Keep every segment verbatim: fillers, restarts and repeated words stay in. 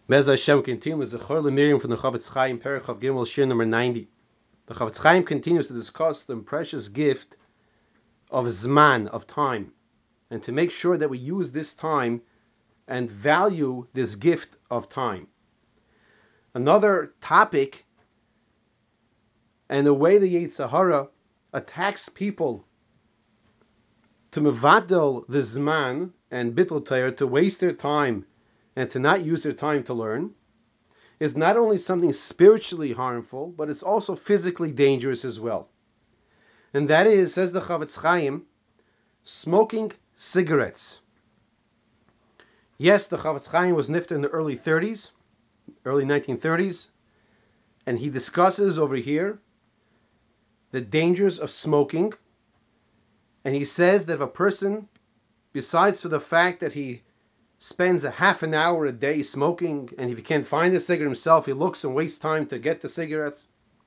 Bez Hashem continues the Chor Miriam from the Chavetz Chaim, Perek of Gimel, Shir number ninety. The Chavetz Chaim continues to discuss the precious gift of Zman, of time, and to make sure that we use this time and value this gift of time. Another topic, and the way the Yetzer Hara attacks people to mevadel the Zman and Bittul Torah, to waste their time and to not use their time to learn, is not only something spiritually harmful, but it's also physically dangerous as well. And that is, says the Chavetz Chaim, smoking cigarettes. Yes, the Chavetz Chaim was nifter in the early thirties, early nineteen thirties, and he discusses over here the dangers of smoking, and he says that if a person, besides for the fact that he spends a half an hour a day smoking, and if he can't find a cigarette himself, he looks and wastes time to get the cigarettes.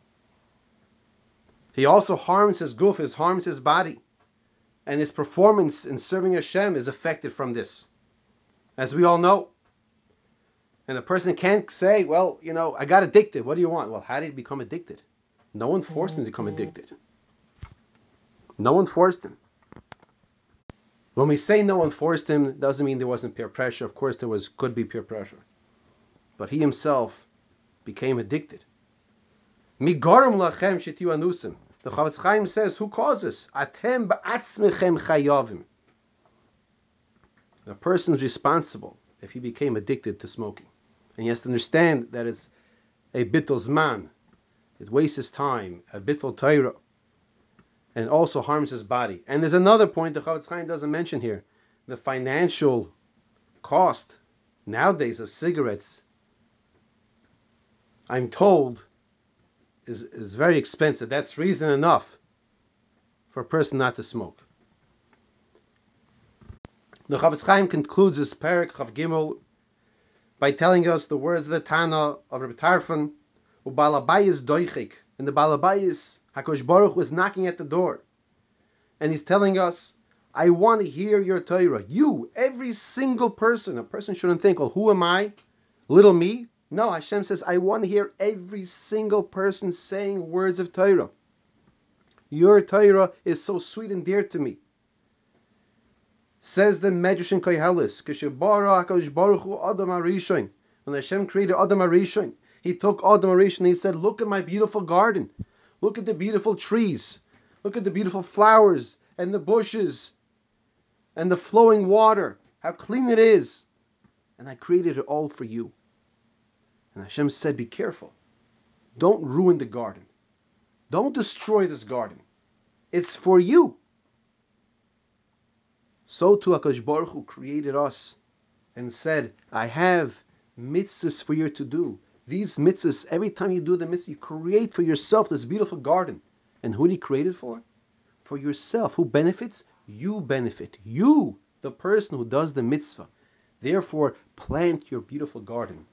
He also harms his guf, he harms his body, and his performance in serving Hashem is affected from this, as we all know. And a person can't say, well, you know, I got addicted. What do you want? Well, how did he become addicted? No one forced him to become addicted. No one forced him. When we say no one forced him, it doesn't mean there wasn't peer pressure. Of course there was, could be peer pressure. But he himself became addicted. Migorim lachem shetiu anusim. The Chavetz Chaim says, who causes? Atem ba'atzmechem chayavim. The person is responsible if he became addicted to smoking. And he has to understand that it's a bittul zman. It wastes his time, a bittul Torah, and also harms his body. And there's another point the Chavetz Chaim doesn't mention here. The financial cost nowadays of cigarettes, I'm told, is, is very expensive. That's reason enough for a person not to smoke. The Chavetz Chaim concludes this Perek Chav Gimel by telling us the words of the Tana of Rebbe Tarfon, Ubalabayis doichik, and the Balabayis, HaKadosh Baruch Hu, is knocking at the door, and he's telling us, I want to hear your Torah. You, every single person. A person shouldn't think, well, who am I? Little me? No, Hashem says, I want to hear every single person saying words of Torah. Your Torah is so sweet and dear to me. Says the Medrash in Koheles, K'shebara HaKadosh Baruch Hu Adam HaRishon. When Hashem created Adam HaRishon, He took Adam HaRishon and He said, look at my beautiful garden. Look at the beautiful trees. Look at the beautiful flowers and the bushes and the flowing water. How clean it is. And I created it all for you. And Hashem said, be careful. Don't ruin the garden. Don't destroy this garden. It's for you. So too HaKadosh Baruch Hu created us and said, I have mitzvahs for you to do. These mitzvahs, every time you do the mitzvah, you create for yourself this beautiful garden. And who did He create it for? For yourself. Who benefits? You benefit. You, the person who does the mitzvah. Therefore, plant your beautiful garden.